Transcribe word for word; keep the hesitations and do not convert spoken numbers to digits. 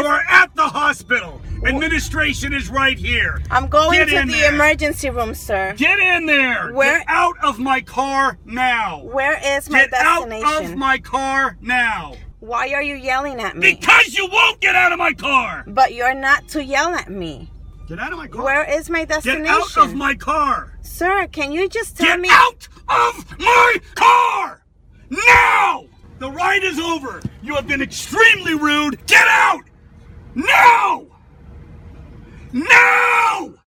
You are at the hospital. Administration is right here. I'm going Get to in the there. emergency room, sir. Get in there. Where- Get out of my car now. Where is my Get out destination? of my car now. Why are you yelling at me? Because you won't get out of my car. But you're not to yell at me. Get out of my car. Where is my Get destination? out of my car. Sir, can you just tell Get me? out of my car now. The ride is over. You have been extremely rude. Get out now. Now.